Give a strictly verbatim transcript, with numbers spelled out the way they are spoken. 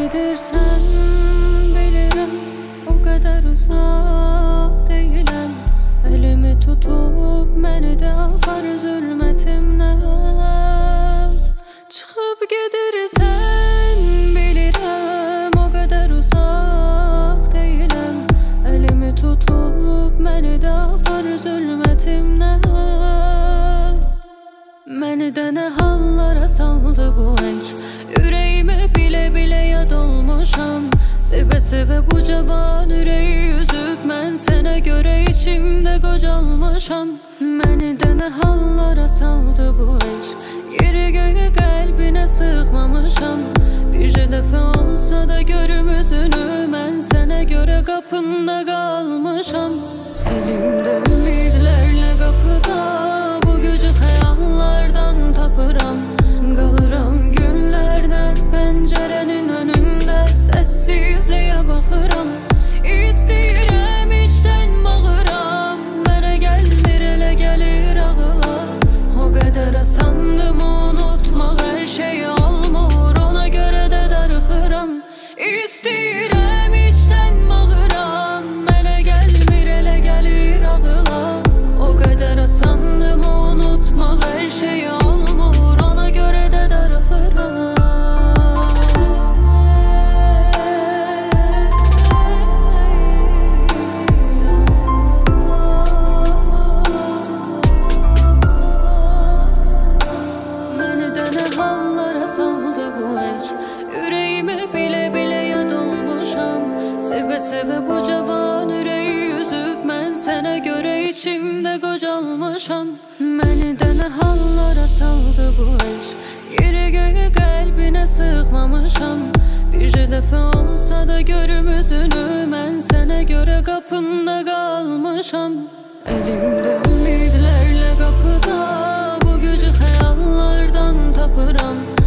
gedirsən bilirəm, o qədər uzaq deyiləm. Əlimi tutub məni də apar zülmətimdən. Çıxıb gedirsən bilirəm, o qədər uzaq deyiləm. Əlimi tutub məni də apar zülmətimdən. Məni də nə hallara saldı bu eşq, ürəyimə bilə-bilə yad olmuşam. Sevə-sevə bu cavan ürəyi üzüb, mən sənə görə içimdə qocalmışam. Məni də nə hallara saldı bu eşq, yeri göyə qəlbinə sığmamışam. Bir dəfə olsa da görüm özünü, mən sənə görə qapında qalmışam. Elimdə ümidlərlə qapıda, bu gücü xəyallardan tapıram. Qalıram günlərdən pəncərənin önündə, səssizliyə baxıram. İstəyirəm, içdən bağıram, mənə gəlmir, elə gəlir ağıla. O qədər asandım unutmaq, hər şey olmur, ona görə də darıxıram. İstəyirəm, içdən bağıram, mənə gəlmir, elə gəlir ağıla. O qədər asandım unutmaq, hər şey olmur, ona görə də darıxıram. Məni də nə hallara saldı bu eşq, ürəyimə bilə-bilə yad olmuşam. Sevə-sevə bu cavan ürəyi üzüb, mən sənə görə içimdə qocalmışam. Məni də nə hallara saldı bu eşq, yeri göyə qəlbinə sığmamışam. Bir dəfə olsa da görüm özünü, mən sənə görə qapında qalmışam. Elimdə ümidlərlə qapıda, bu gücü xəyallardan tapıram.